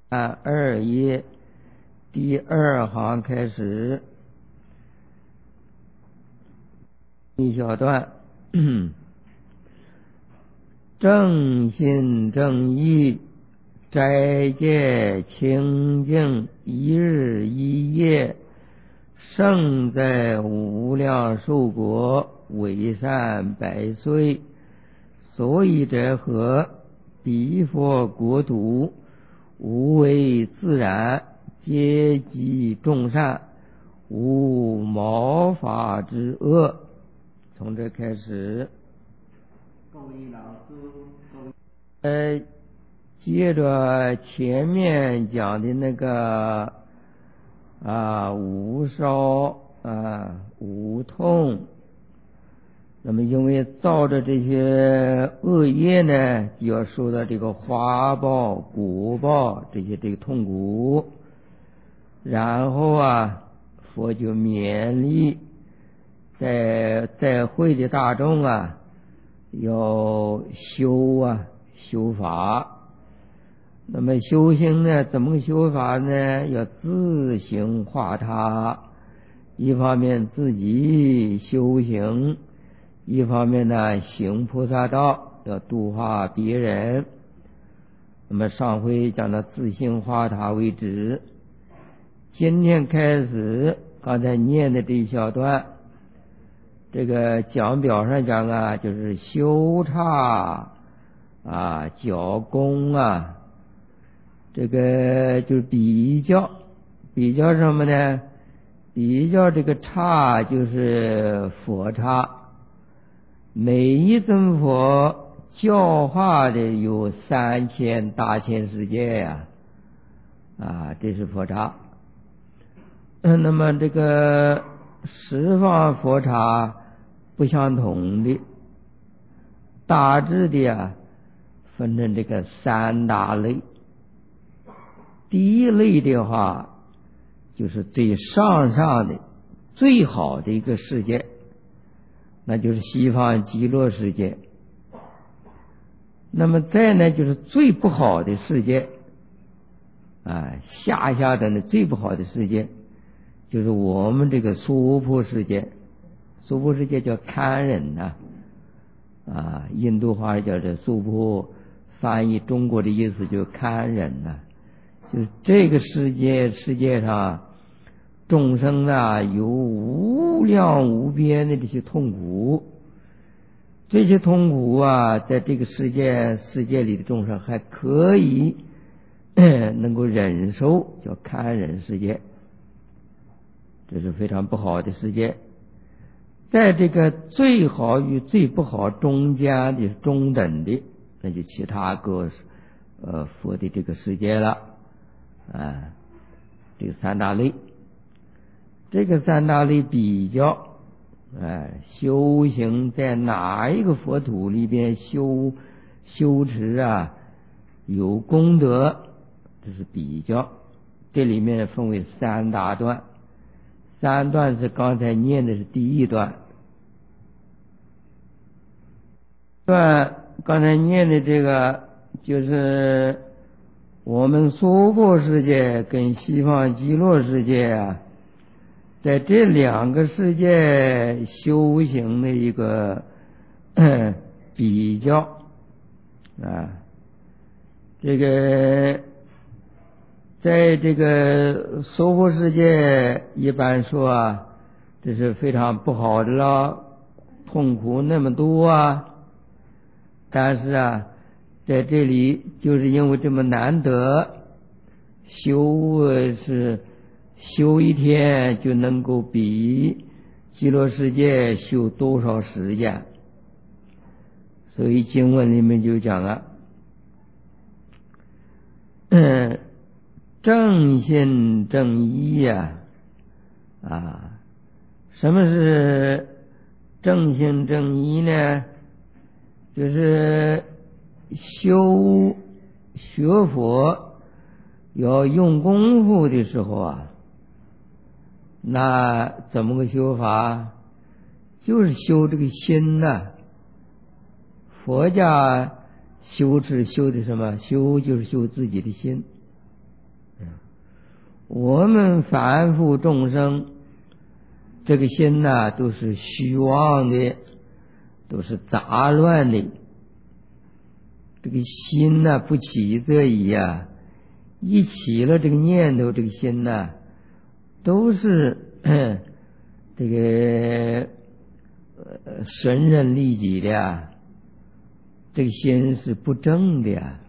按二页第二行开始一小段。正信正义，斋戒清净，一日一夜，胜在无量寿国，为善百岁。所以者何？彼佛国土，无为自然，皆集众善，无毛发之恶。从这开始，够一朗诵。接着前面讲的那个无烧无痛，那么因为造着这些恶业呢，就要受到这个花报果报这个痛苦。然后佛就勉励在会的大众要修法。那么修行呢，怎么修法呢？要自行化他，一方面自己修行，一方面呢行菩萨道，要度化别人。那么上回讲到自行化他为止，今天开始刚才念的这一小段，这个讲表上讲就是修刹教功这个就是比较什么呢？比较这个刹就是佛刹，每一尊佛教化的有3000大千世界这是佛刹。那么这个十方佛刹不相同的，大致的分成这个3大类。第一类的话，就是最上的最好的一个世界，那就是西方极乐世界。那么再呢，就是最不好的世界下的最不好的世界，就是我们这个娑婆世界。娑婆世界叫堪忍印度话叫这娑婆，翻译中国的意思就堪忍就是这个世界上众生有无量无边的这些痛苦。这些痛苦在这个世界里的众生还可以能够忍受，叫堪忍世界。这是非常不好的世界。在这个最好与最不好中间的中等的，那就其他各佛的这个世界了这个3大类。这个3大类比较修行在哪一个佛土里边修持有功德，这是比较。这里面分为3大段，3段是刚才念的是第一段。刚才念的这个就是我们娑婆世界跟西方极乐世界在这2个世界修行的一个比较这个在这个娑婆世界一般说这是非常不好的了，痛苦那么多但是在这里就是因为这么难得，是修一天就能够比极乐世界修多少时间。所以经文里面就讲正信正义什么是正信正义呢？就是学佛要用功夫的时候那怎么个修法？就是修这个心佛家修持修的什么？修就是修自己的心我们凡夫众生，这个心呐，都是虚妄的，都是杂乱的。这个心呐，不起则已啊，一起了这个念头，这个心呐，都是这个损人利己的呀，这个心是不正的呀。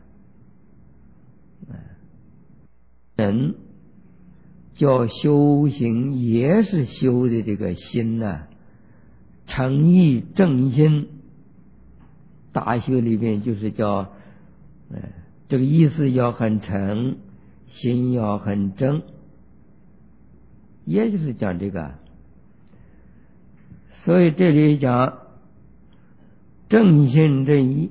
人叫修行，也是修的这个心呐，诚意正心。大学里面就是叫，这个意思要很诚，心要很正，也就是讲这个。所以这里讲正心正意，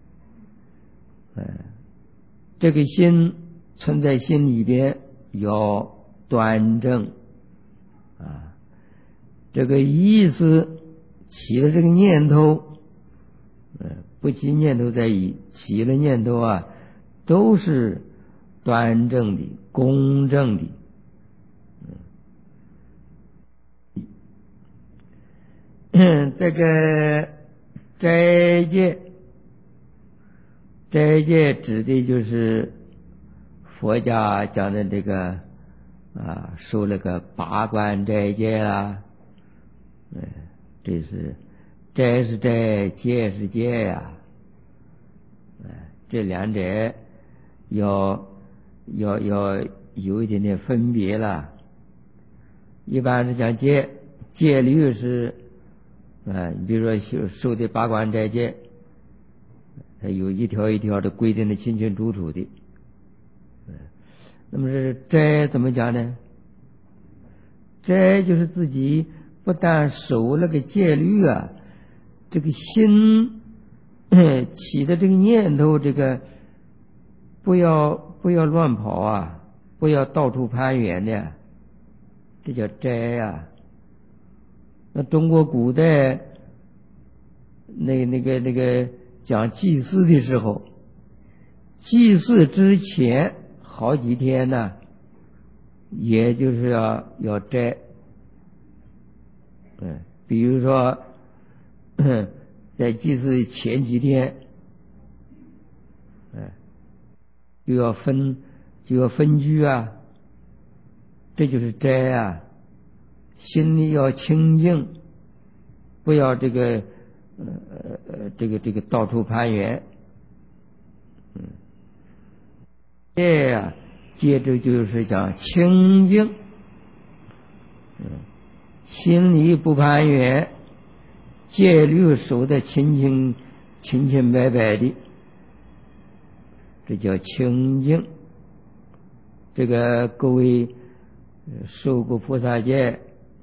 这个心存在心里边要端正啊，这个意思起了这个念头，不起念头在意，起了念头啊，都是端正的、公正的。这个斋戒，斋戒指的就是佛家讲的这个受了个八关斋戒啦，这是斋是斋，戒是戒呀，这两者要有一点点分别了。一般是讲戒律是，你比如说受的八关斋戒，它有一条一条的规定的清清楚楚的。那么是斋怎么讲呢？斋就是自己不但守那个戒律啊，这个心起的这个念头，这个不要乱跑啊，不要到处攀缘的，这叫斋啊。那中国古代那个讲祭祀的时候，祭祀之前好几天呢，也就是要斋。比如说在祭祀前几天，就要分居啊，这就是斋啊。心里要清净，不要这个到处攀缘。戒啊，接着就是讲清净，心里不攀缘，戒律守得清白白的，这叫清净。这个各位受过菩萨戒，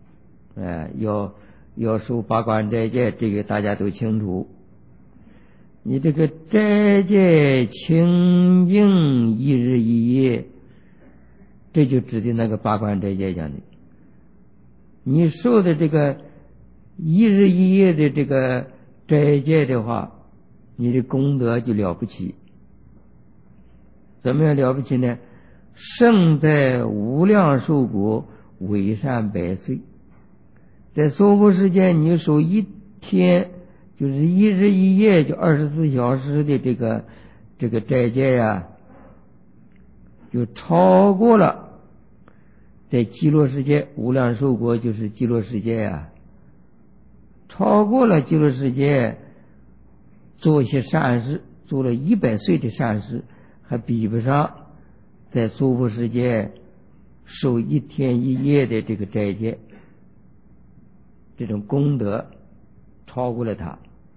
要受八关斋戒，这个大家都清楚。你这个斋戒清净一日一夜，这就指的那个八关斋戒讲的。你受的这个一日一夜的这个斋戒的话，你的功德就了不起。怎么样了不起呢？胜在无量寿国，为善百岁。在娑婆世界，你守一天，就是一日一夜，就24小时的这个斋戒呀，就超过了在极乐世界，无量寿国就是极乐世界呀，超过了极乐世界，做一些善事，做了100岁的善事，还比不上在娑婆世界守一天一夜的这个斋戒，这种功德超过了他。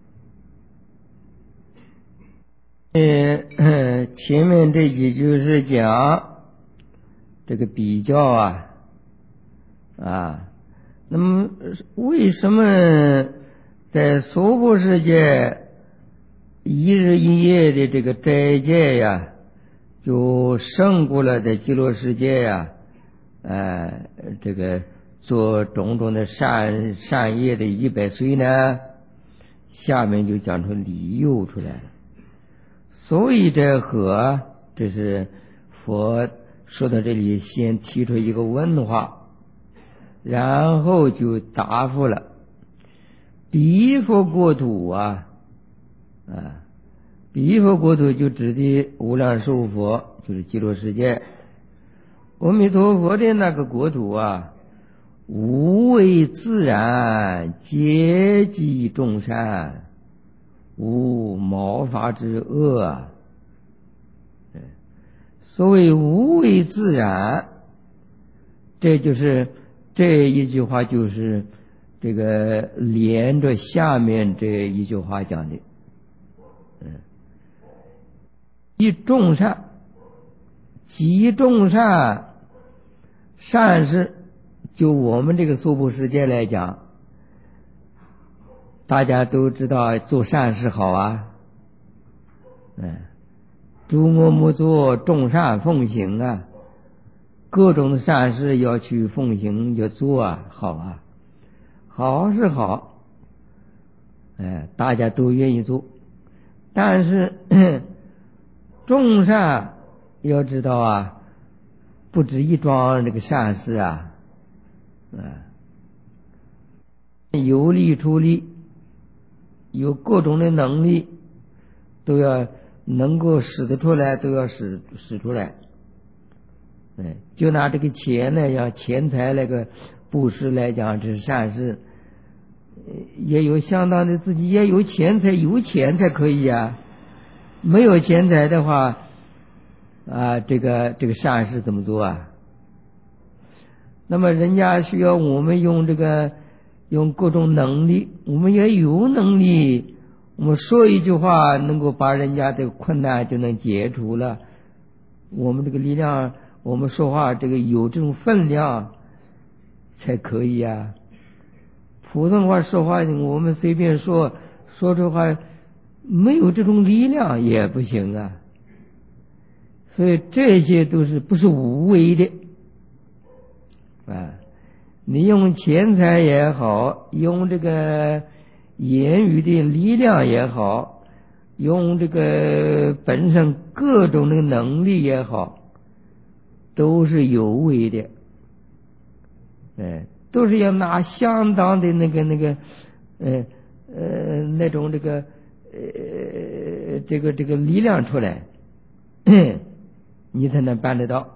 前面这几句是讲这个比较那么为什么在娑婆世界一日一夜的这个斋戒呀，就胜过了在极乐世界呀，这个做种种的善业的100岁呢？下面就讲出理由出来了。所以这和这是佛说到这里，先提出一个问话，然后就答复了。彼佛国土彼佛国土就指的无量寿佛，就是极乐世界。阿弥陀佛的那个国土无为自然，皆济众善，无毛发之恶所谓无为自然，这一句话就是这个连着下面这一句话讲的。积众善，积众善，善事，就我们这个娑婆世界来讲，大家都知道做善事好诸恶莫作，众善奉行各种的善事要去奉行，要做好好是好，大家都愿意做。但是众善要知道不止一桩这个善事有力出力，有各种的能力，都要能够使得出来，都要使出来。就拿这个钱来讲，钱财那个布施来讲，这是善事，也有相当的自己也有钱财，有钱才可以没有钱财的话这个善事怎么做那么人家需要我们用各种能力，我们也有能力，我们说一句话能够把人家的困难就能解除了。我们这个力量，我们说话这个有这种分量才可以普通话说话我们随便说这话没有这种力量也不行所以这些都是不是无为的你用钱财也好，用这个言语的力量也好，用这个本身各种的能力也好，都是有为的都是要拿相当的那种这个力量出来你才能办得到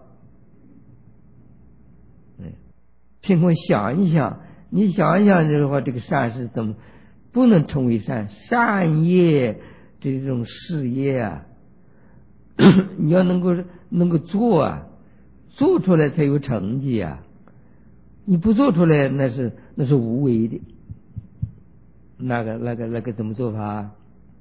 情况想一想，你想一想的话，这个善是怎么不能成为善业这种事业你要能够做做出来才有成绩你不做出来那是无为的。那个怎么做法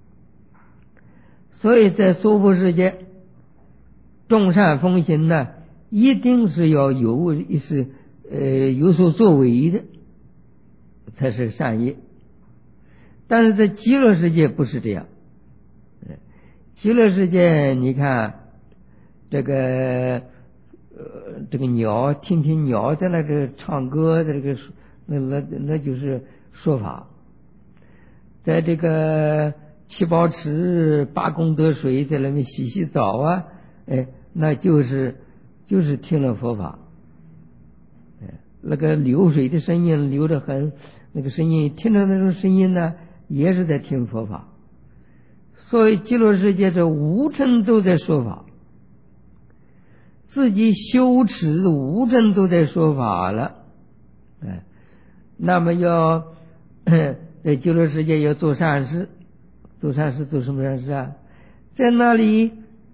所以在娑婆世界众善奉行呢，一定是要有所作为的才是善业。但是在极乐世界不是这样。极乐世界你看这个鸟，听鸟在那个唱歌的那就是说法。在这个七宝池八功德水在那边洗澡那就是听了佛法。那个流水的声音流得很，那个声音听着那种声音呢，也是在听佛法。所以极乐世界这无尘都在说法，自己修持无尘都在说法了。那么在极乐世界要做善事，做什么善事在那里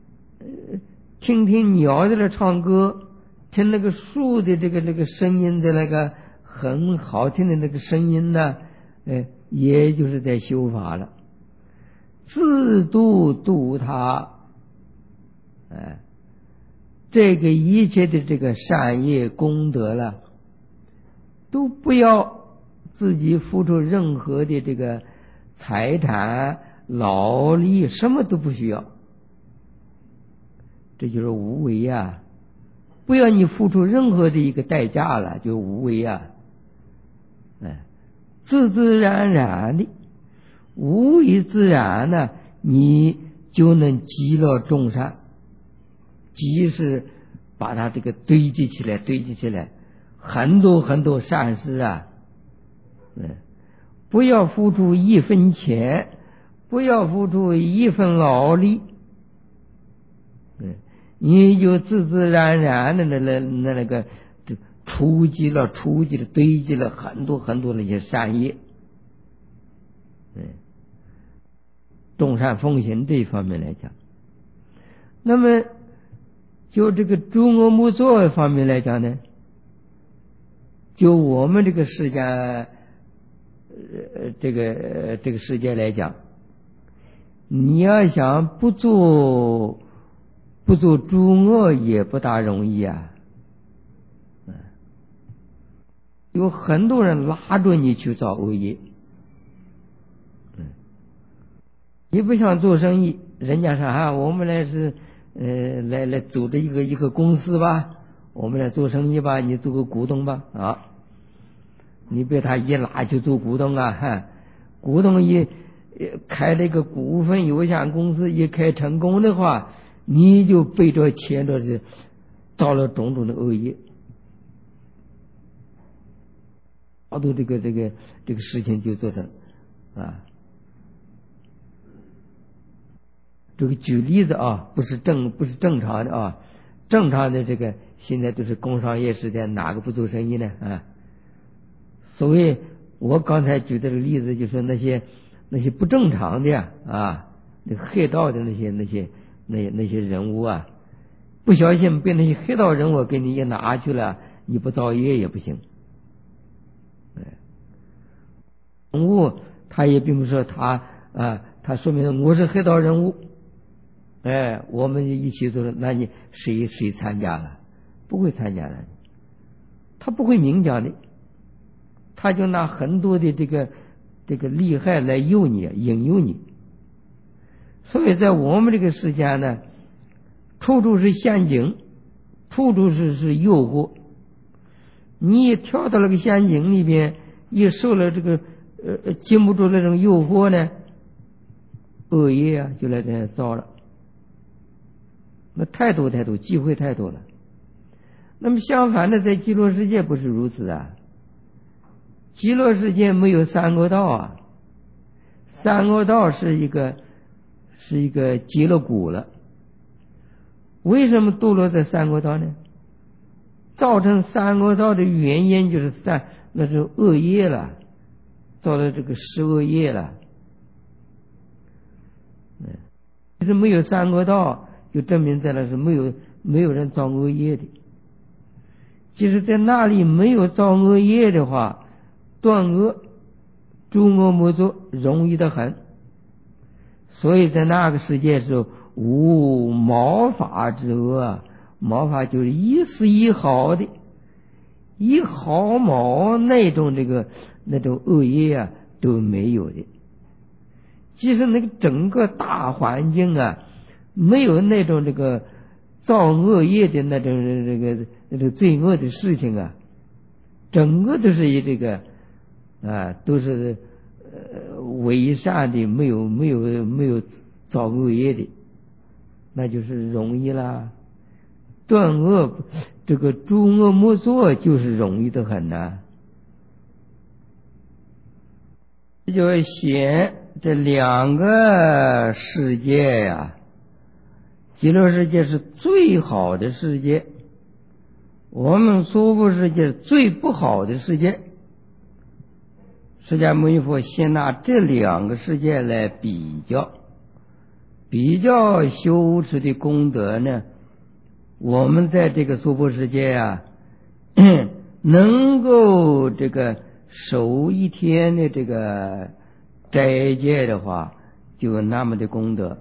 听鸟在那唱歌，听那个树的这个声音的那个很好听的那个声音呢，也就是在修法了，自度他。这个一切的这个善业功德了，都不要自己付出任何的这个财产劳力，什么都不需要。这就是无为不要你付出任何的一个代价了，就无为自自然然的无为自然呢，你就能积乐众善。积是把它这个堆积起来，很多很多善事啊，不要付出一分钱，不要付出一分劳力，你就自自然然的那个储积了堆积了很多很多那些善业。众善奉行这一方面来讲，那么就这个诸恶莫作方面来讲呢，就我们这个世界这个世界来讲，你要想不做诸恶也不大容易啊。有很多人拉着你去造恶业，你不想做生意，人家说啊，我们来是来组织一个公司吧，我们来做生意吧，你做个股东吧啊。你被他一拉就做股东啊，股东一开了一个股份有限公司，一开成功的话，你就背着牵着的造了种种的恶业，好多这个事情就做成啊。这个举例子啊，不是正常的啊，正常的这个现在都是工商业时代，哪个不做生意呢啊？所谓我刚才举的这个例子，就是那些不正常的啊，那黑道的那些人物啊，不小心被那些黑道人物给你也拿去了，你不造业也不行。人物他也并不是说他说明我是黑道人物，我们一起做，那你谁参加了？不会参加的，他不会明讲的。他就拿很多的这个利害来诱你，引诱你。所以在我们这个世界呢，处处是陷阱，处处是诱惑。你一跳到那个陷阱里边，一受了这个禁不住那种诱惑呢，恶业啊就来这造了。那太多机会太多了。那么相反的，在极乐世界不是如此啊。极乐世界没有三恶道啊，三恶道是一个极乐谷了。为什么堕落在三恶道呢？造成三恶道的原因就是那是恶业了，造了这个十恶业了。其实没有三恶道，就证明在那是没有人造恶业的。即使在那里没有造恶业的话，断恶诸恶莫作容易得很。所以在那个世界是无毛发之恶，毛发就是一丝一毫的，一毫毛那种恶业啊都没有的。即使那个整个大环境啊没有那种这个造恶业的那种罪恶的事情啊，整个都是这个都是为善的，没有造恶业的，那就是容易啦。断恶这个诸恶莫作就是容易的很呐。这就显这两个世界呀，极乐世界是最好的世界，我们娑婆世界是最不好的世界。释迦牟尼佛先拿这两个世界来比较修持的功德呢，我们在这个娑婆世界能够这个守一天的这个斋戒的话，就有那么的功德。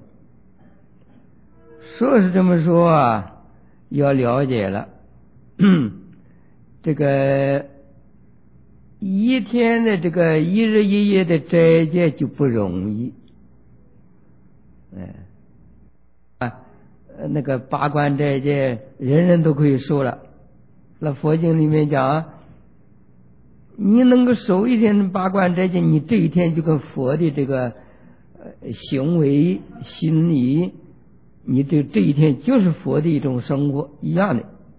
说是这么说要了解了，这个一天的这个一日一夜的斋戒就不容易，那个八关斋戒人人都可以受了。那佛经里面讲，你能够守一天的八关斋戒，你这一天就跟佛的这个行为心理，你这一天就是佛的一种生活一样的。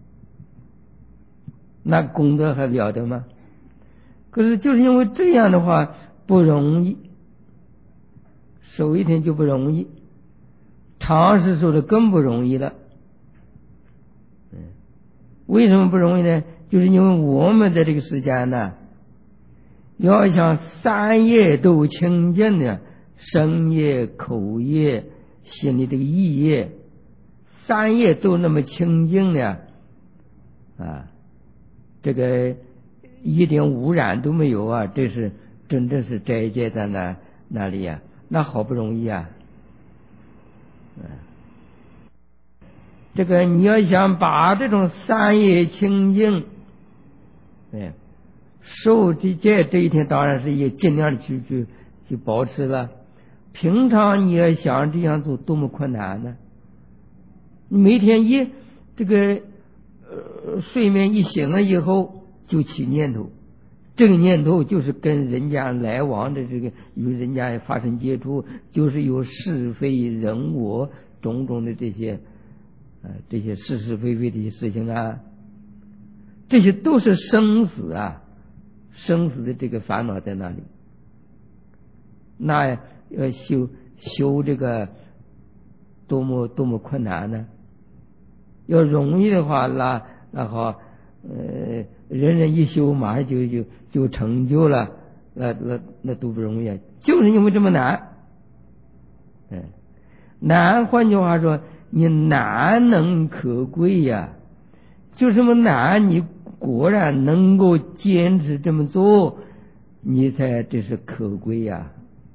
那功德还了得吗？可是就是因为这样的话不容易，守一天就不容易，长时守的更不容易了。为什么不容易呢？就是因为我们的这个时间呢，要想三业都清净的，身业、口业、心里这个意业，三业都那么清净的啊，这个一点污染都没有啊，这是真正是斋戒在那里呀，那好不容易啊。这个你要想把这种三业清净，受这戒这一天当然是也尽量去保持了。平常你要想这样做多么困难呢？你每天这个睡眠一醒了以后就起念头，这个念头就是跟人家来往的这个与人家发生接触，就是有是非人我种种的这些是是非非的一些事情啊，这些都是生死啊，生死的这个烦恼在那里。那要修这个多么困难呢？要容易的话，那好，人人一修马上就成就了，那都不容易，就是因为这么难。难，换句话说，你难能可贵呀，就这么难，你果然能够坚持这么做，你才这是可贵呀。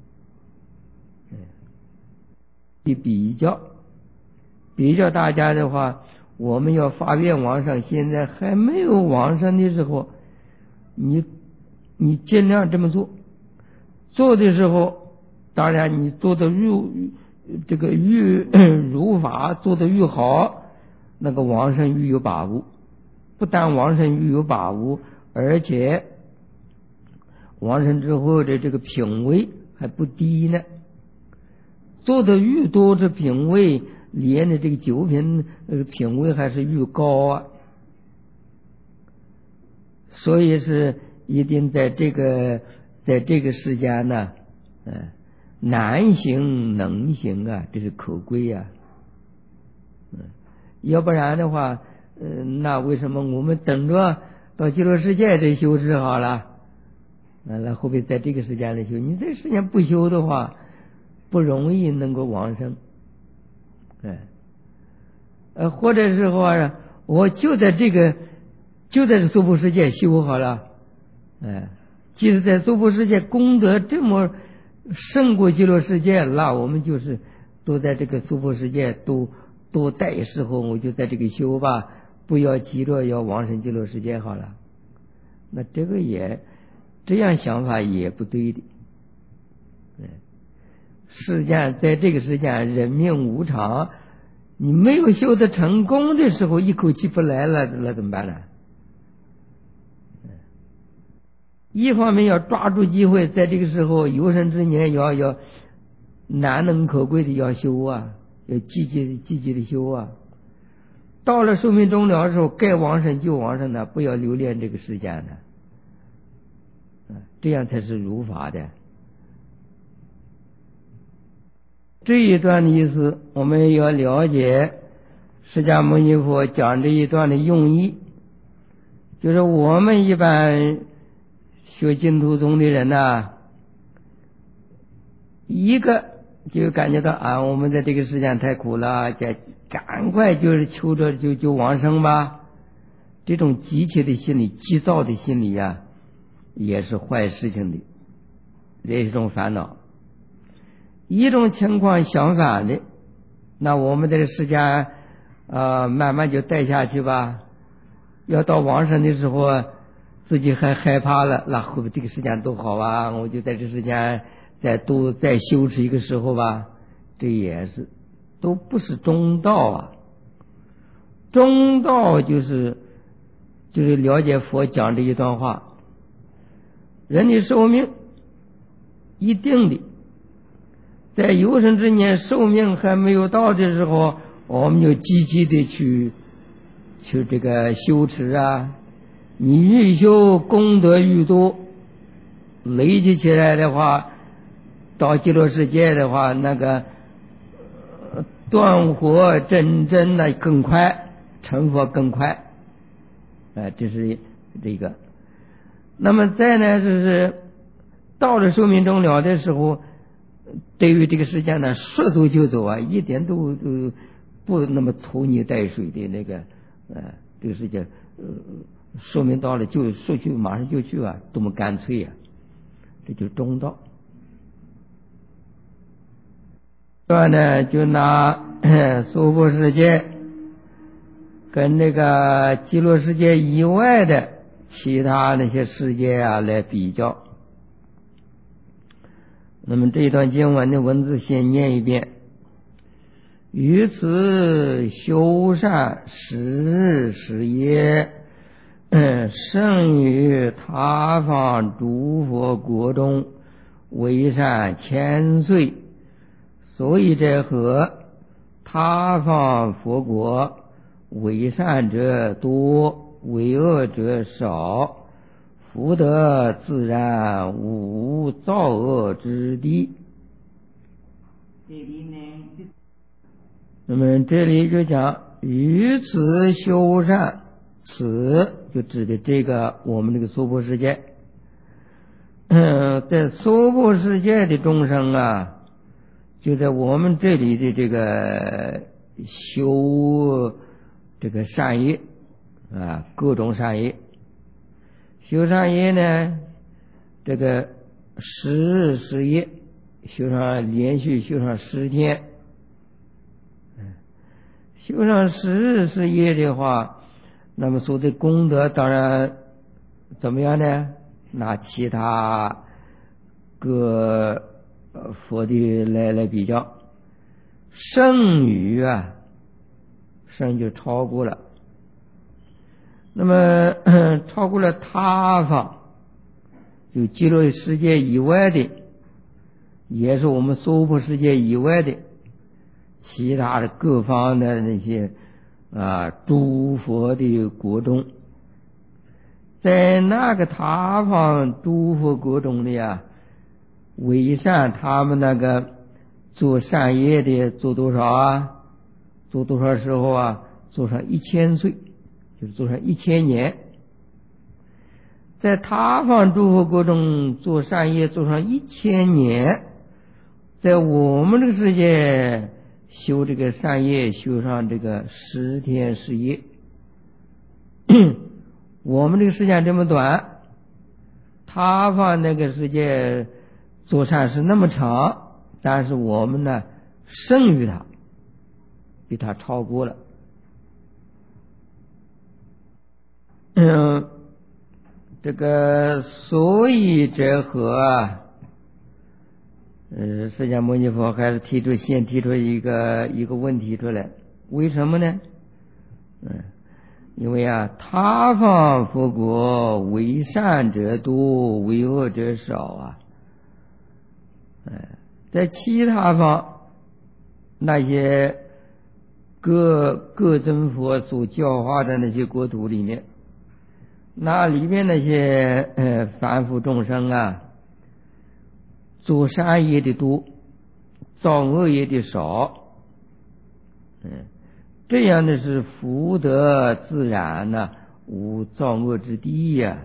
比较大家的话，我们要发愿往生，现在还没有往生的时候，你尽量这么做。做的时候，当然你做的如法做的越好，那个往生愈有把握。不但往生愈有把握，而且往生之后的这个品位还不低呢。做的愈多，这品位连的这个九品品位还是愈高啊。所以是一定在这个时间呢，难行能行啊，这是可贵啊。要不然的话，那为什么我们等着到极乐世界再修持好了？那后边在这个时间里修，你这时间不修的话，不容易能够往生。或者是说，我就在这娑婆世界修好了，即使在娑婆世界功德这么胜过极乐世界，那我们就是都在这个娑婆世界都待时候，我就在这个修吧，不要极乐，要往生极乐世界好了。那这个这样想法也不对的。世间在这个世间人命无常，你没有修得成功的时候，一口气不来了，那怎么办呢？一方面要抓住机会，在这个时候有生之年要难能可贵的要修啊，要积极的修啊。到了寿命终了的时候，该往生就往生的，不要留恋这个时间的，这样才是如法的。这一段的意思，我们要了解释迦牟尼佛讲这一段的用意，就是我们一般学净土宗的人呢，一个就感觉到我们在这个世间太苦了，赶快就是求着就往生吧。这种急切的心理、急躁的心理呀，也是坏事情的，也是一种烦恼。一种情况相反的，那我们这个世间慢慢就带下去吧。要到往生的时候，自己还害怕了，那会不会这个时间多好啊？我就在这时间再修持一个时候吧。这也是都不是中道啊。中道就是了解佛讲这一段话，人的寿命一定的。在有生之年寿命还没有到的时候，我们就积极的去这个修持啊， 你越修功德愈多，累积起来的话，到极乐世界的话，那个断火真正的更快，成佛更快。这是这个。那么再呢，就是到了寿命终了的时候，对于这个世界呢，说走就走啊，一点都不那么拖泥带水的那个，这个世界，寿命到了就说去马上就去啊，多么干脆啊，这就是中道。这呢，就拿娑婆世界跟那个极乐世界以外的其他那些世界啊来比较。那么这一段经文的文字先念一遍：于此修善十时也，胜于他方诸佛国中为善千岁。所以者何？他方佛国为善者多，为恶者少，福德自然无造恶之地。那么这里就讲于此修善，此就指的这个我们这个娑婆世界。在娑婆世界的众生啊，就在我们这里的这个修这个善业啊，各种善业。修善业呢，这个十业修上，连续修上10天。修上十业的话，那么说的功德当然怎么样呢？拿其他各佛的来比较，胜于啊，胜就超过了。那么超过了他方，就极乐世界以外的，也是我们娑婆世界以外的其他的各方的那些诸佛的国中，在那个他方诸佛国中的呀，为善他们那个做善业的做多少啊？做多少时候啊？做上1000岁，就是做上1000年。在他方诸佛国中做善业做上1000年，在我们这个世界修这个善业修上这个10天10夜。我们这个时间这么短，他方那个世界做善事那么长，但是我们呢胜于他，比他超过了。这个所以者何啊？释迦牟尼佛还是先提出一个问题出来，为什么呢？因为啊，他方佛国为善者多，为恶者少啊。在其他方那些各尊佛所教化的那些国土里面，那里面那些凡夫众生啊，做善业的多，造恶业的少。这样的是福德自然呢，无造恶之地呀。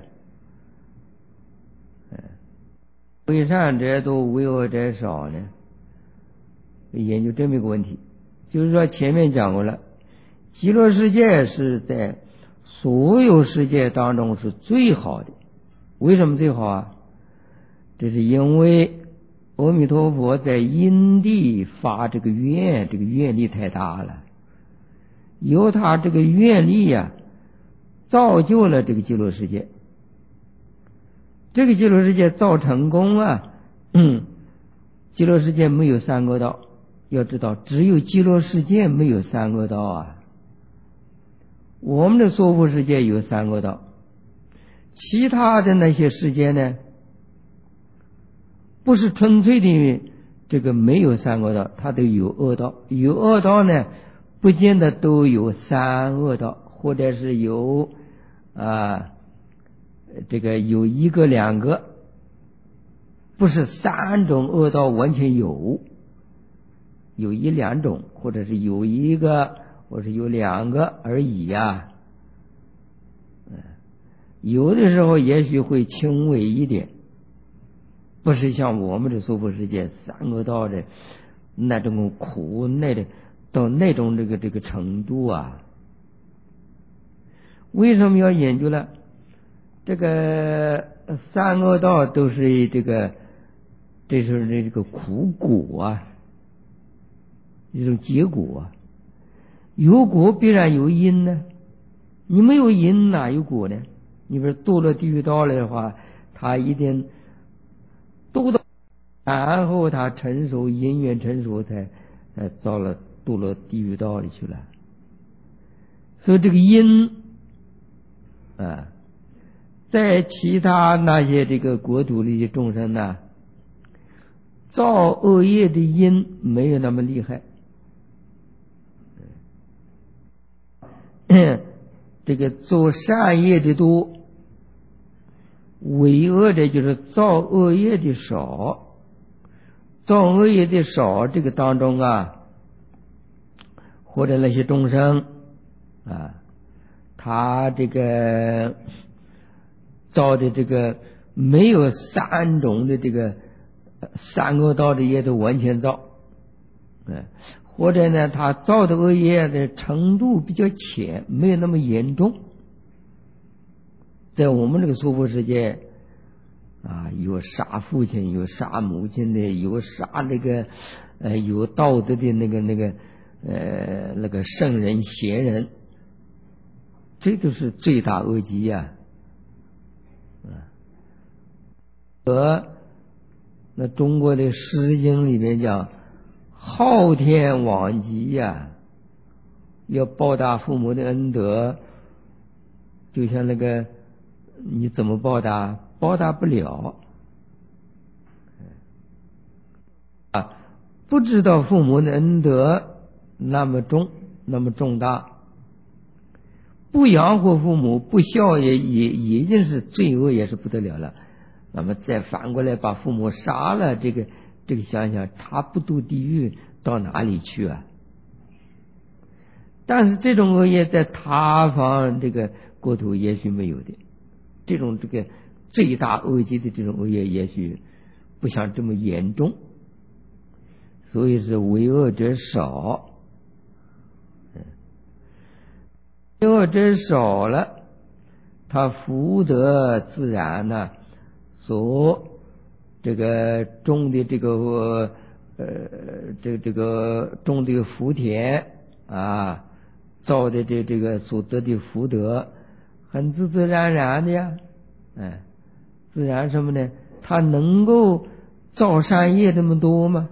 为善者多，为恶者少呢？研究这么一个问题，就是说前面讲过了，极乐世界是在所有世界当中是最好的。为什么最好啊？这是因为阿弥陀佛在因地发这个愿，这个愿力太大了，由他这个愿力呀，造就了这个极乐世界。这个极乐世界造成功啊，极乐世界没有三恶道，要知道只有极乐世界没有三恶道啊。我们的娑婆世界有三恶道，其他的那些世界呢，不是纯粹的这个没有三恶道，它都有恶道。有恶道呢，不见得都有三恶道，或者是有这个有一个两个，不是三种恶道完全有一两种，或者是有一个，或者有两个而已呀。有的时候也许会轻微一点，不是像我们的娑婆世界三恶道的那种苦，到那种这个程度啊。为什么要研究了？这个三恶道都是这是这个苦果啊，一种结果啊。有果必然有因呢，你没有因哪有果呢？你比如堕落地狱道了的话，他一定堕到，然后他成熟因缘成熟才堕落地狱道里去了。所以这个因啊，在其他那些这个国土里的众生呢，造恶业的因没有那么厉害。这个做善业的多，为恶的就是造恶业的少。造恶业的少，这个当中啊，或者那些众生啊，他这个造的这个没有三种的这个三恶道的业都完全造，或者呢，他造的恶业的程度比较浅，没有那么严重。在我们这个娑婆世界啊，有杀父亲，有杀母亲的，有杀那个有道德的那个圣人贤人，这都是罪大恶极呀。那中国的诗经里面讲昊天罔极呀，要报答父母的恩德，就像那个你怎么报答？报答不了啊！不知道父母的恩德那么重大，不养活父母，不孝也已经是罪恶，也是不得了了。那么再反过来把父母杀了，这个想想，他不堕地狱到哪里去啊？但是这种恶业在他方这个国土也许没有的，这个罪大恶极的这种恶业也许不像这么严重，所以是为恶者少。为恶者少了，他福德自然呢，所这个种的这个种的福田啊，造的这个所得的福德，很自自然然的呀，自然什么呢？他能够造善业这么多吗？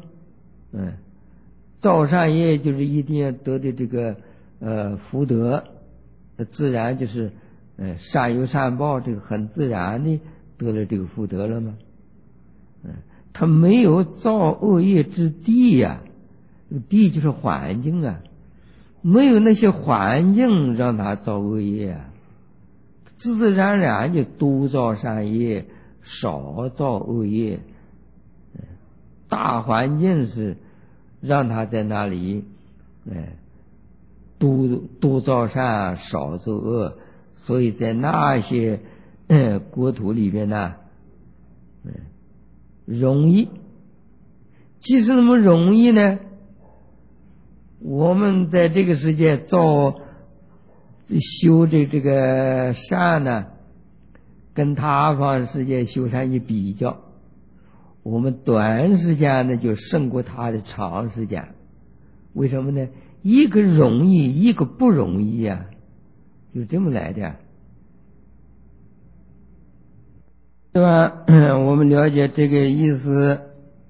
造善业就是一定要得的这个福德，自然就是善有善报，这个很自然的得了这个福德了吗？他没有造恶业之地呀，地就是环境啊，没有那些环境让他造恶业啊，自自然然就多造善业，少造恶业。大环境是让他在那里多造善，少作恶，所以在那些国土里边呢，容易。即使那么容易呢，我们在这个世界修这个善呢，跟他方世界修善一比较，我们短时间呢就胜过他的长时间。为什么呢？一个容易，一个不容易呀，就这么来的，对吧？我们了解这个意思。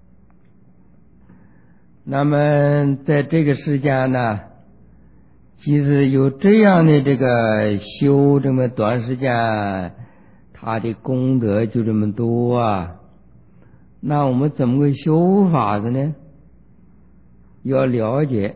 那么在这个世间呢，即使有这样的这个修这么短时间，他的功德就这么多啊，那我们怎么个修法子呢？要了解，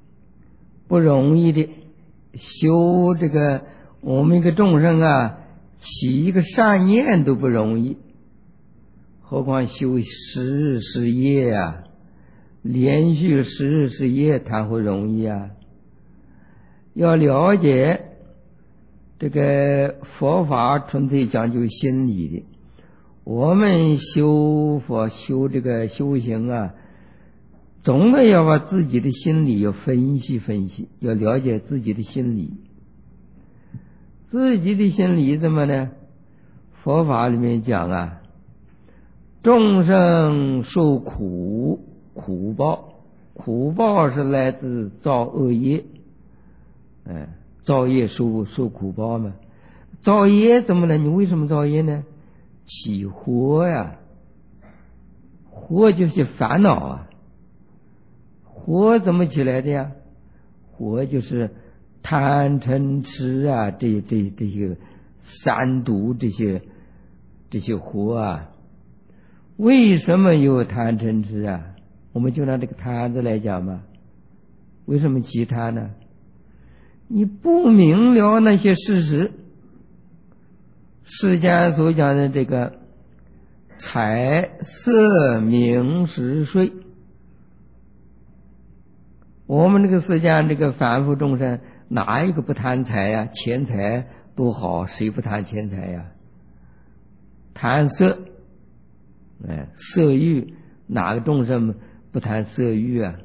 不容易的修这个我们一个众生啊， 起一个善念都不容易，何况修10日10夜啊，连续10日10夜谈何容易啊。要了解这个佛法纯粹讲究心理的，我们修佛修这个修行啊，总得要把自己的心理要分析分析，要了解自己的心理。自己的心理怎么呢？佛法里面讲啊，众生受苦，苦报，苦报是来自造恶业，造业受苦报嘛。造业怎么了？你为什么造业呢？起惑呀，惑就是烦恼啊。惑怎么起来的呀？惑就是贪嗔痴啊，这些三毒，这些惑啊。为什么有贪嗔痴啊？我们就拿这个贪字来讲吧。为什么起贪呢？你不明了那些事实，世间所讲的这个财色名食睡，我们这个世间这个凡夫众生哪一个不贪财呀？钱财多好，谁不贪钱财呀？贪色，色欲，哪个众生不贪色欲啊？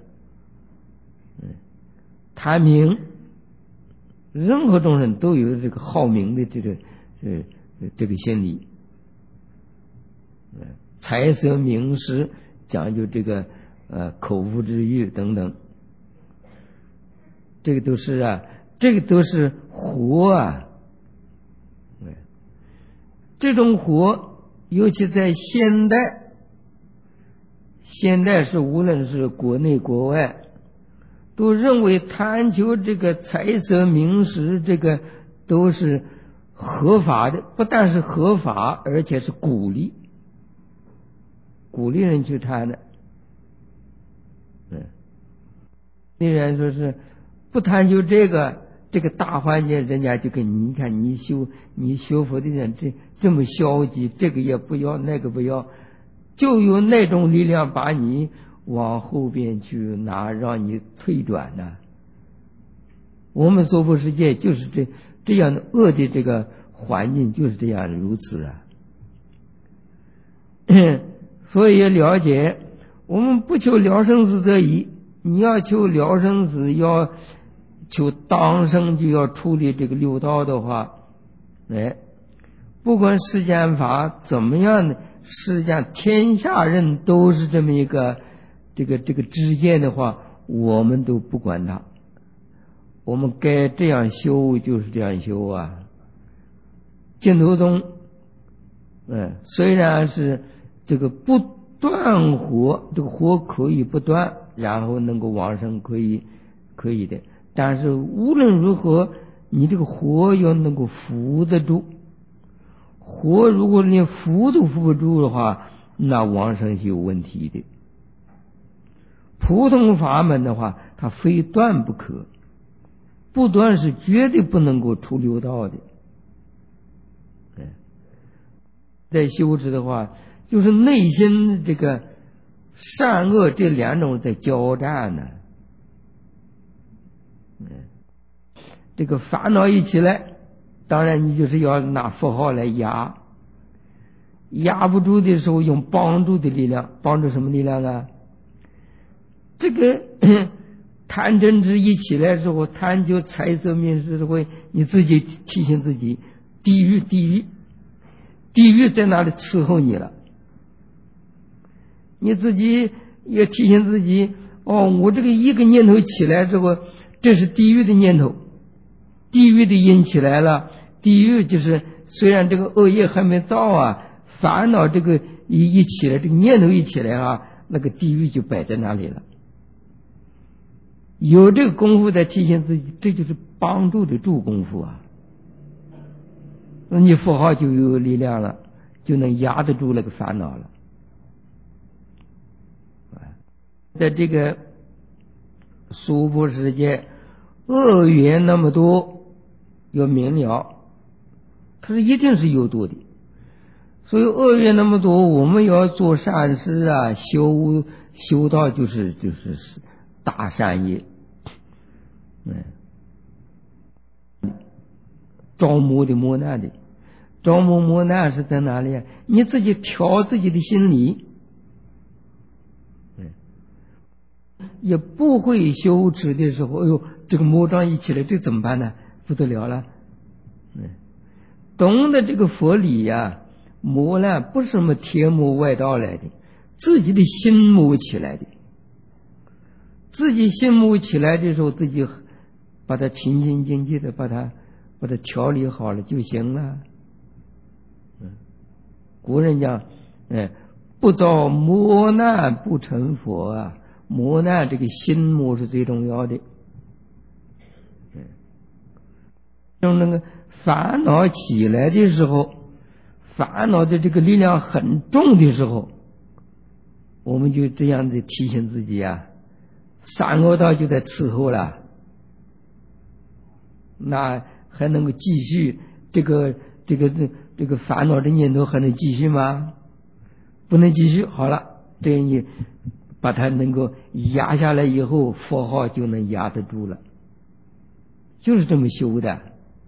贪名，任何众生都有这个好名的这个心理。财色名食讲究这个口腹之欲等等，这个都是惑啊。这种惑尤其在现代是无论是国内国外都认为贪求这个财色名食，这个都是合法的，不但是合法，而且是鼓励人去贪的。那人说是不贪求这个大环境，人家就跟你看你修佛的人这么消极，这个也不要那个不要，就有那种力量把你往后边去拿，让你退转呢。我们娑婆世界就是这样的恶的这个环境，就是这样如此啊。所以了解，我们不求了生死得已，你要求了生死，要求当生，就要处理这个六道的话，不管世间法怎么样的，世间天下人都是这么一个这个知见的话，我们都不管它，我们该这样修就是这样修啊。净土宗虽然是这个不断活，这个活可以不断，然后能够往生，可以的，但是无论如何你这个活要能够扶得住，活如果连扶都扶不住的话，那往生是有问题的。普通法门的话，它非断不可，不断是绝对不能够出六道的。在修持的话，就是内心这个善恶这两种在交战呢。这个烦恼一起来，当然你就是要拿佛号来压不住的时候，用帮助的力量。帮助什么力量啊？这个贪嗔痴一起来之后，贪求财色名食会，你自己提醒自己，地狱在哪里伺候你了？你自己也提醒自己，我这个一个念头起来之后，这是地狱的念头，地狱的因起来了。地狱就是虽然这个恶业还没造啊，烦恼这个一起来，这个念头一起来啊，那个地狱就摆在那里了。有这个功夫在提醒自己，这就是帮助的助功夫啊。你佛号就有力量了，就能压得住那个烦恼了。在这个娑婆世界，恶缘那么多，要明了， 他说一定是有度的。所以恶业那么多，我们要做善事啊，修道就是大善业。招魔的磨难的，招魔磨难是在哪里啊？你自己调自己的心理，也不会羞耻的时候，哎呦，这个魔障一起来，这怎么办呢？不得了了。懂得这个佛理呀，磨难不是什么天魔外道来的，自己的心磨起来的。自己心磨起来的时候，自己把它平心静气的把它调理好了就行了。古人讲，不遭磨难不成佛啊，磨难这个心磨是最重要的。用那个烦恼起来的时候，烦恼的这个力量很重的时候，我们就这样的提醒自己啊，三恶道就在伺候了，那还能够继续这个烦恼的念头还能继续吗？不能继续。好了，这你把它能够压下来以后，佛号就能压得住了，就是这么修的。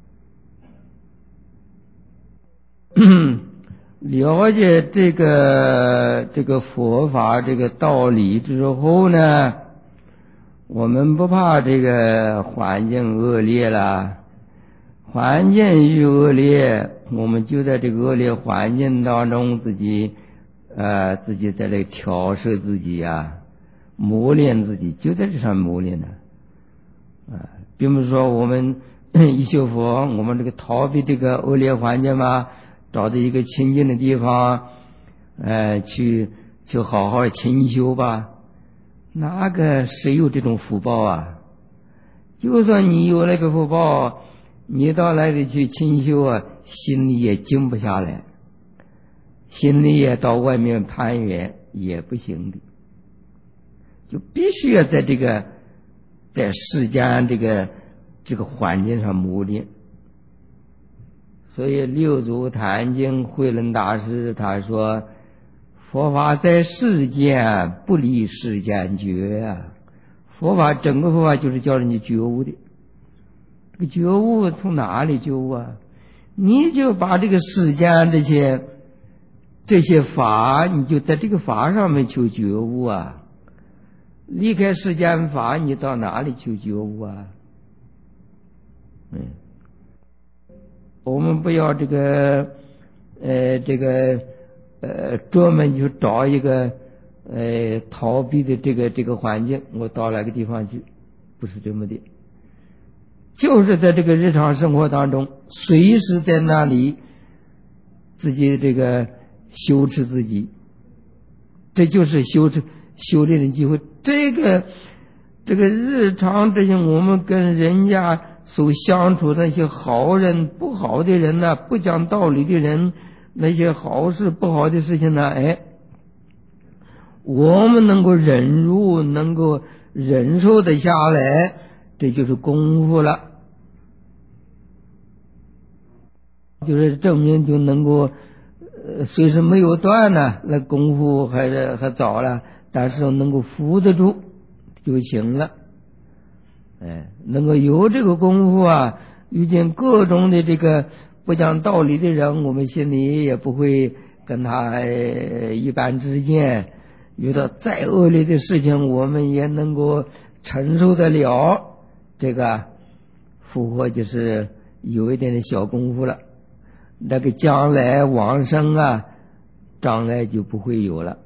了解这个佛法这个道理之后呢，我们不怕这个环境恶劣了。环境愈恶劣，我们就在这个恶劣环境当中自己在这调摄自己啊，磨练自己，就在这上磨练呢。比如说我们一修佛，我们这个逃避这个恶劣环境嘛，找到一个清净的地方，去好好清修吧。哪个谁有这种福报啊？就算你有那个福报，你到那里去清修啊，心里也静不下来，心里也到外面攀缘也不行的，就必须要在世间这个环境上磨练。所以六祖坛经慧能大师他说，佛法在世间不离世间觉啊。佛法整个佛法就是教人家觉悟的。这个觉悟从哪里觉悟啊？你就把这个世间这些法，你就在这个法上面求觉悟啊。离开世间法，你到哪里求觉悟啊？我们不要专门就找一个逃避的这个环境，我到哪个地方去，不是这么的，就是在这个日常生活当中，随时在那里自己这个修持自己，这就是修炼的机会。这个日常这些我们跟人家所相处的那些好人不好的人呢，不讲道理的人，那些好事不好的事情呢，我们能够忍辱，能够忍受得下来，这就是功夫了，就是证明就能够虽是没有断呢，那功夫还早了，但是能够扶得住就行了。能够有这个功夫啊，遇见各种的这个不讲道理的人，我们心里也不会跟他一般之见。遇到再恶劣的事情，我们也能够承受得了。这个复活就是有一点的小功夫了，那个将来往生啊，障碍就不会有了。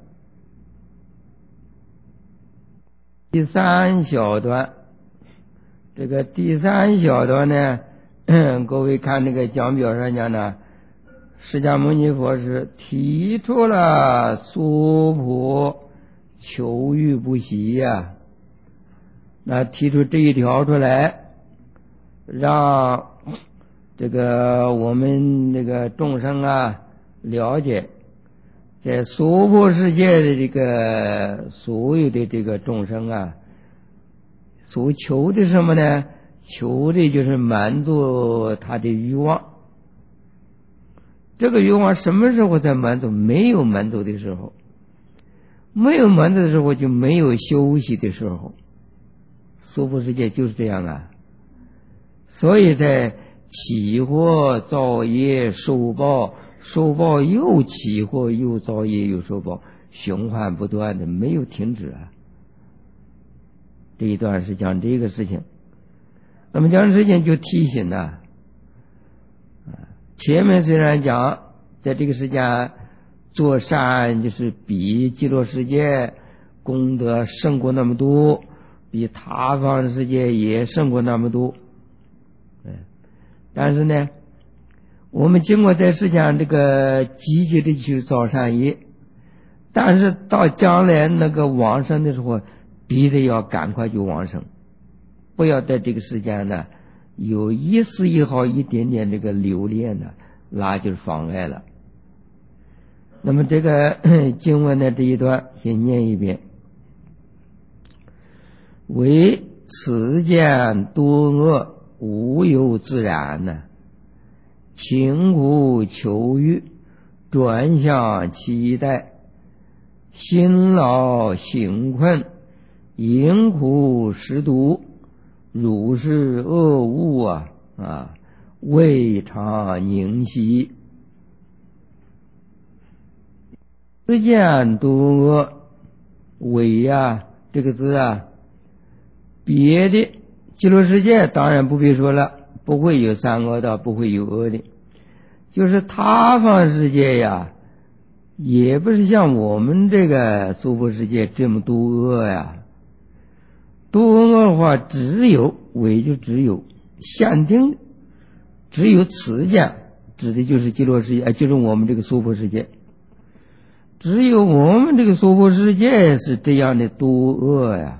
第三小段，这个第三小段呢，各位看这个讲表上讲呢，释迦牟尼佛是提出了娑婆求欲不息呀，那提出这一条出来，让这个我们这个众生啊了解，在娑婆世界的这个所有的这个众生啊，所求的什么呢？求的就是满足他的欲望。 这个欲望什么时候才满足？没有满足的时候，没有满足的时候就没有休息的时候。娑婆世界就是这样啊，所以在起惑造业受报，受报又起惑又造业又受报，循环不断的，没有停止啊。这一段是讲这个事情。那么讲事情就提醒了，前面虽然讲在这个世界做善就是比极乐世界功德胜过那么多，比他方世界也胜过那么多，但是呢，我们经过在世界上这个积极的去造善业，但是到将来那个往生的时候，必须要赶快就往生，不要在这个世界呢有一丝一毫一点点这个留恋呢，那就是妨碍了。那么这个经文的这一段先念一遍：为此见多恶，无有自然呢，情苦求欲，转向期待，辛劳行困，淫苦食毒，如是恶物未尝宁息。此见多恶，为这个字别的极乐世界当然不必说了，不会有三恶道，不会有恶的。就是他方世界也不是像我们这个娑婆世界这么多恶多恶的话，只有为就只有限定，只有此见，指的就是极乐世界，就是我们这个娑婆世界。只有我们这个娑婆世界是这样的多恶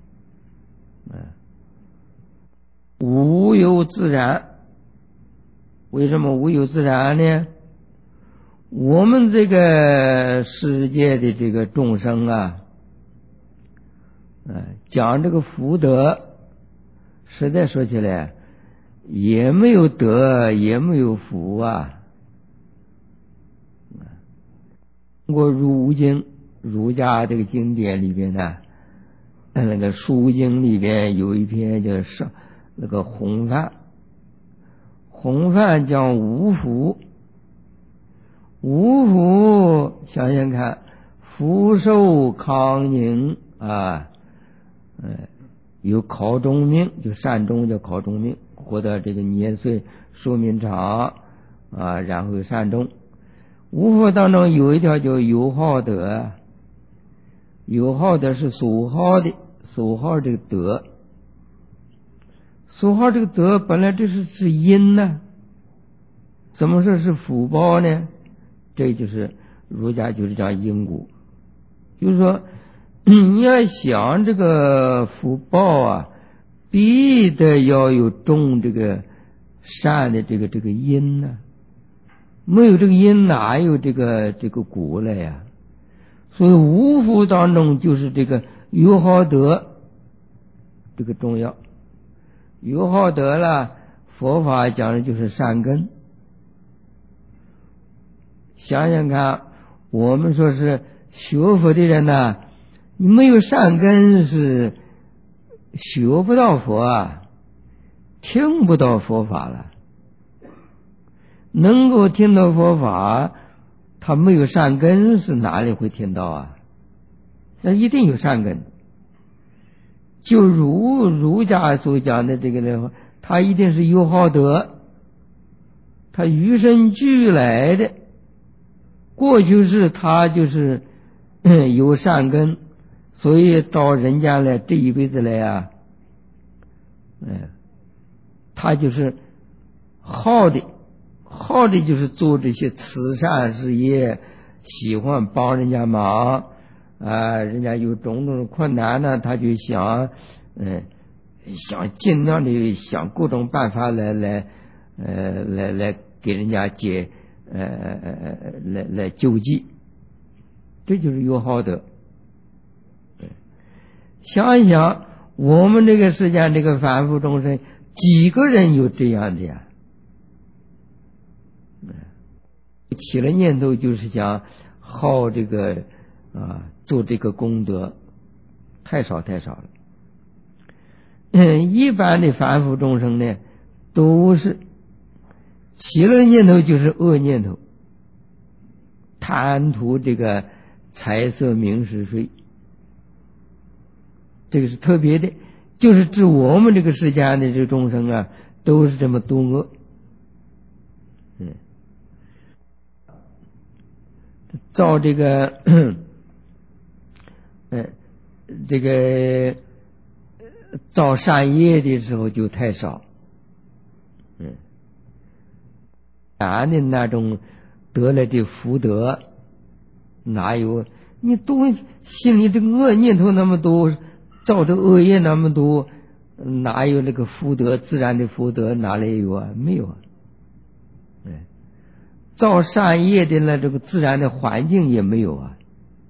无有自然。为什么无有自然呢？我们这个世界的这个众生讲这个福德，实在说起来也没有德，也没有福通过儒经，儒家这个经典里边呢，那个书经里边有一篇就是那个弘范，弘范讲五福，五福想想看，福寿康宁有考中命，就善终叫考中命，活到这个年岁寿命长然后善终。五福当中有一条叫有好德，有好德是所好的，所好这个德，所好这个德本来这是因呢，怎么说是福报呢？这就是儒家就是讲因果，就是说你要想这个福报必得要有种这个善的这个因呢，没有这个因哪有这个果来所以五福当中就是这个有好德这个重要。有好德了，佛法讲的就是善根。想想看，我们说是学佛的人你没有善根是学不到佛听不到佛法了。能够听到佛法，他没有善根是哪里会听到那一定有善根。就儒家所讲的这个的话，他一定是有好德，他与生俱来的，过去是他就是有善根，所以到人间来这一辈子来他就是好的就是做这些慈善事业，喜欢帮人家忙人家有种种困难呢，他就想尽量的想各种办法来给人家来救济，这就是有好德。想一想我们这个世界这个凡夫众生几个人有这样的起了念头就是想好这个做这个功德，太少太少了。一般的凡夫众生呢，都是起了念头就是恶念头，贪图这个财色名食睡，这个是特别的，就是指我们这个世间的这个众生啊，都是这么多恶。造这个这个造善业的时候就太少。咱的那种得来的福德哪有？你都心里这个恶念头那么多，造的恶业那么多，哪有那个福德？自然的福德哪里有啊？没有啊。造善业的呢，这个自然的环境也没有啊。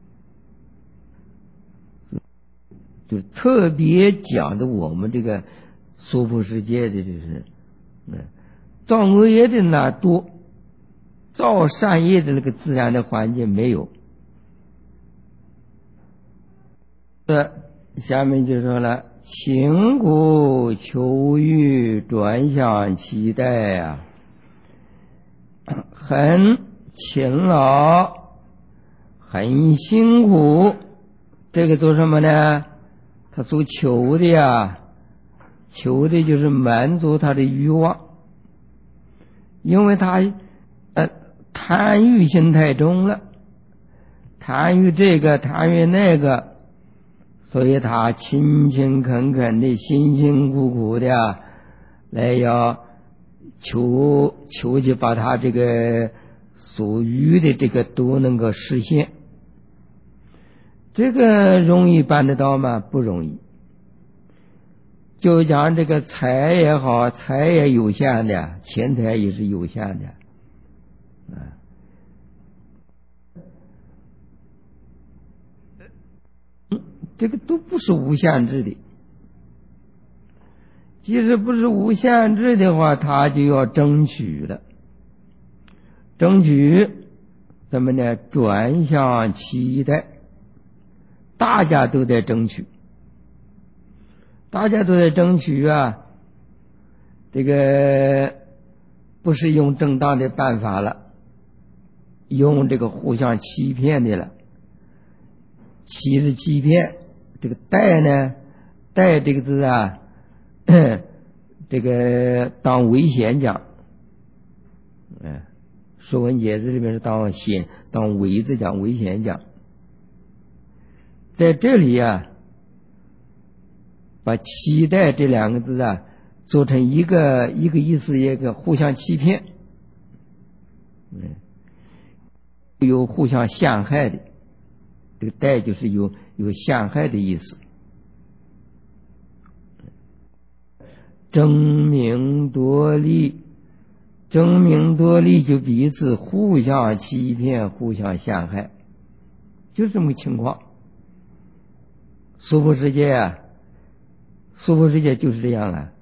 就特别讲的我们这个娑婆世界的，就是造恶业的那多，造善业的那个自然的环境没有。下面就说了，勤苦求欲，转向期待啊，很勤劳，很辛苦。这个做什么呢？他所求的呀，求的就是满足他的欲望，因为他贪欲心太重了，贪欲这个贪欲那个，所以他勤勤恳恳的辛辛苦苦的来要求去把他这个所欲的这个都能够实现。这个容易办得到吗？不容易。就讲这个财也好，财也有限的，钱财也是有限的这个都不是无限制的。即使不是无限制的话，他就要争取了。争取怎么呢？转向期待，大家都在争取，大家都在争取啊！这个不是用正当的办法了，用这个互相欺骗的了。欺是欺骗，这个待呢，待这个字啊，这个当危险讲，说文解字里面是当危字讲，危险讲。在这里啊，把期待这两个字啊做成一个意思，一个互相欺骗，有互相陷害的，这个待就是有陷害的意思。争名夺利，争名夺利就彼此互相欺骗，互相陷害，就这么个情况。娑婆世界啊，娑婆世界就是这样啊。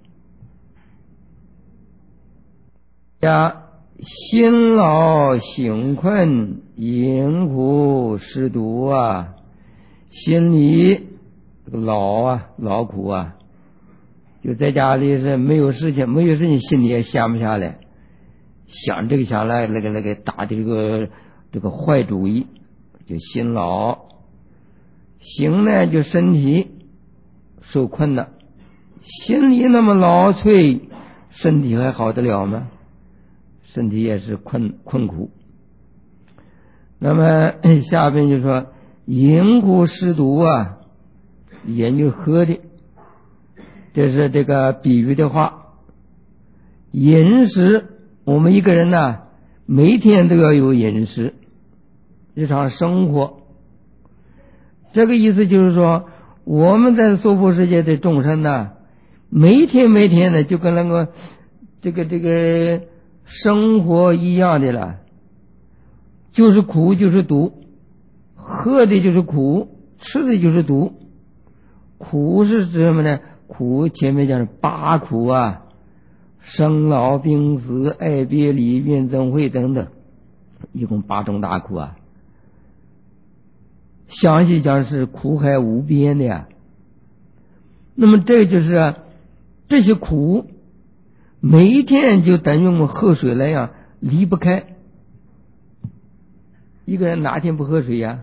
辛劳行困，饮苦食毒啊，心里劳苦啊，就在家里是没有事情，心里也闲不下来，想这个想来那个打这个坏主意，就辛劳。行呢，就身体受困了，心里那么劳瘁，身体还好得了吗？身体也是困苦。那么下边就说饮苦食毒啊，也就喝的，这是这个比喻的话。饮食，我们一个人呢，每天都要有饮食，日常生活。这个意思就是说，我们在娑婆世界的众生呢，每天的就跟那个这个生活一样的了，就是苦就是毒，喝的就是苦，吃的就是毒。苦是指什么呢？苦前面讲的八苦啊，生老病死、爱别离、怨憎会等等， 一共8种大苦啊。详细讲是苦海无边的呀。那么这就是这些苦，每一天就等于我们喝水那样离不开。一个人哪天不喝水呀？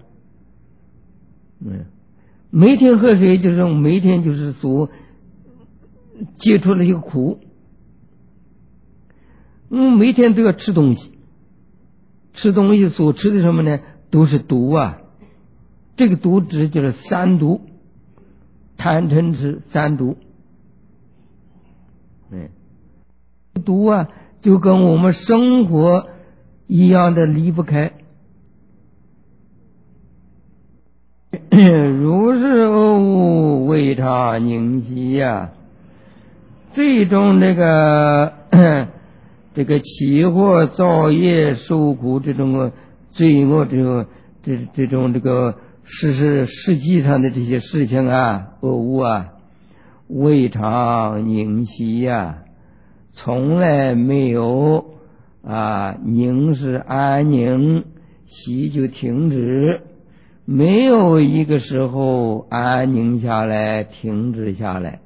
每天喝水就是每天就是所接触的一个苦。每天都要吃东西，吃东西所吃的什么呢？都是毒啊。这个毒指就是三毒，贪嗔痴三毒。毒啊，就跟我们生活一样的离不开。如是恶物，未尝宁息呀。最终这个起祸造业受苦这种罪恶，这种实际上的这些事情啊，恶物啊，未尝宁息呀，从来没有宁是安宁，息就停止，没有一个时候安宁下来，停止下来。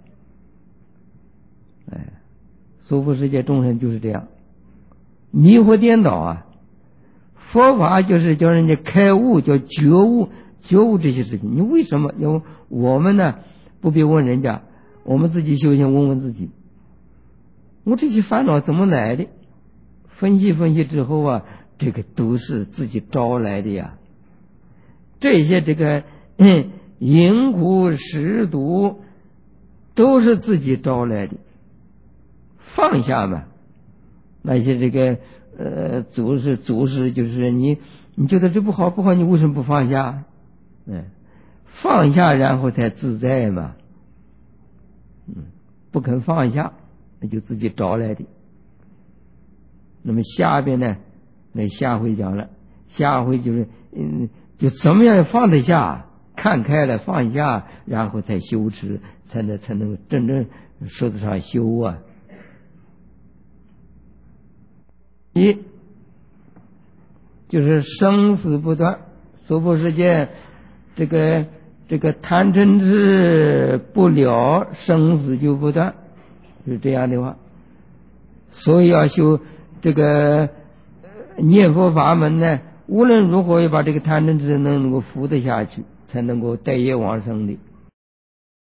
娑婆世界众生就是这样，迷惑颠倒啊。佛法就是叫人家开悟，叫觉悟这些事情。你为什么要我们呢？不必问人家，我们自己修行，问问自己，我这些烦恼怎么来的？分析之后啊，这个都是自己招来的呀。这些因苦识毒都是自己招来的。放下嘛，那些祖师就是你觉得这不好，你为什么不放下？放下然后才自在嘛。不肯放下，那就自己找来的。那么下边呢，那下回讲了，下回就是就怎么样放得下，看开了放下，然后才修持，才能真正说得上修啊。就是生死不断，娑婆世界这个贪嗔痴不了，生死就不断，是这样的话。所以要修这个念佛法门呢，无论如何要把这个贪嗔痴能够扶得下去，才能够带业往生的。